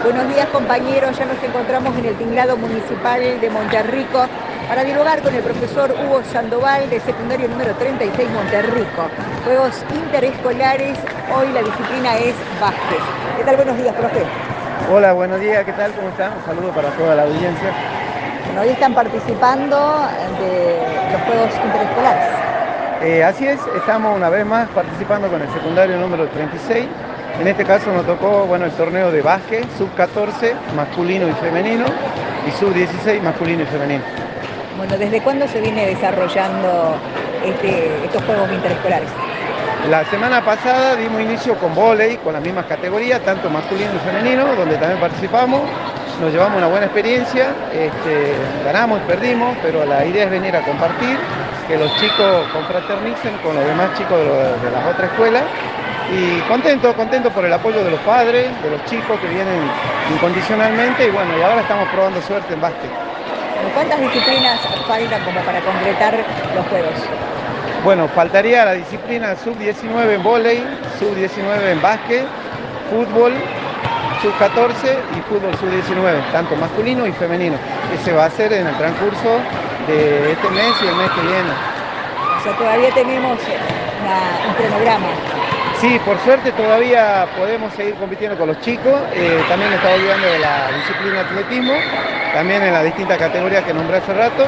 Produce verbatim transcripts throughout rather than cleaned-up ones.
Buenos días, compañeros. Ya nos encontramos en el tinglado municipal de Monterrico para dialogar con el profesor Hugo Sandoval de secundario número treinta y seis Monterrico. Juegos interescolares, hoy la disciplina es básquet. ¿Qué tal? Buenos días, profe. Hola, buenos días, ¿qué tal? ¿Cómo están? Un saludo para toda la audiencia. Bueno, hoy están participando de los Juegos Interescolares. Eh, así es, estamos una vez más participando con el secundario número treinta y seis. En este caso nos tocó, bueno, el torneo de básquet, sub catorce, masculino y femenino, y sub dieciséis, masculino y femenino. Bueno, ¿desde cuándo se viene desarrollando este- estos Juegos Interescolares? La semana pasada dimos inicio con vóley, con las mismas categorías, tanto masculino y femenino, donde también participamos. Nos llevamos una buena experiencia, este, ganamos y perdimos, pero la idea es venir a compartir, que los chicos confraternicen con los demás chicos de, lo- de las otras escuelas. Y contento, contento por el apoyo de los padres, de los chicos que vienen incondicionalmente. Y bueno, y ahora estamos probando suerte en básquet. Bueno, ¿cuántas disciplinas faltan como para concretar los Juegos? Bueno, faltaría la disciplina sub diecinueve en vóley, sub diecinueve en básquet, fútbol sub catorce y fútbol sub diecinueve, tanto masculino y femenino, que se va a hacer en el transcurso de este mes y el mes que viene. O sea, todavía tenemos una- un cronograma. Sí, por suerte todavía podemos seguir compitiendo con los chicos. Eh, también me estaba olvidando de la disciplina atletismo, también en las distintas categorías que nombré hace rato.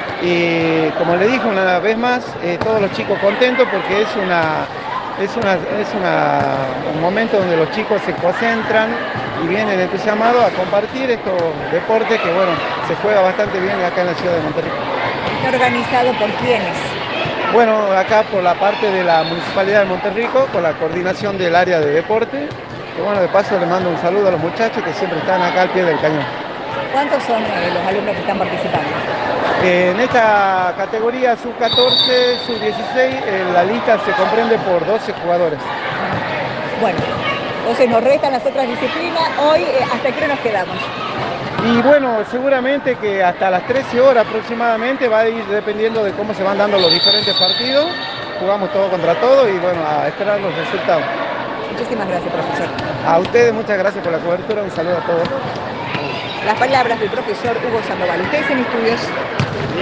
Y como le dije una vez más, eh, todos los chicos contentos porque es una, es una, es una- un momento donde los chicos se concentran y vienen entusiasmados a compartir estos deportes que, bueno, se juega bastante bien acá en la ciudad de Monterrey. Está organizado por quiénes. Bueno, acá por la parte de la Municipalidad de Monterrico, con la coordinación del área de deporte, que bueno, de paso le mando un saludo a los muchachos que siempre están acá al pie del cañón. ¿Cuántos son eh, los alumnos que están participando? Eh, en esta categoría sub catorce, sub dieciséis, eh, la lista se comprende por doce jugadores. Bueno, entonces nos restan las otras disciplinas. Hoy, eh, ¿hasta qué hora nos quedamos? Y bueno, seguramente que hasta las trece horas aproximadamente va a ir dependiendo de cómo se van dando los diferentes partidos. Jugamos todo contra todo y bueno, a esperar los resultados. Muchísimas gracias, profesor. A ustedes muchas gracias por la cobertura, un saludo a todos. Las palabras del profesor Hugo Sandoval. Ustedes en estudios.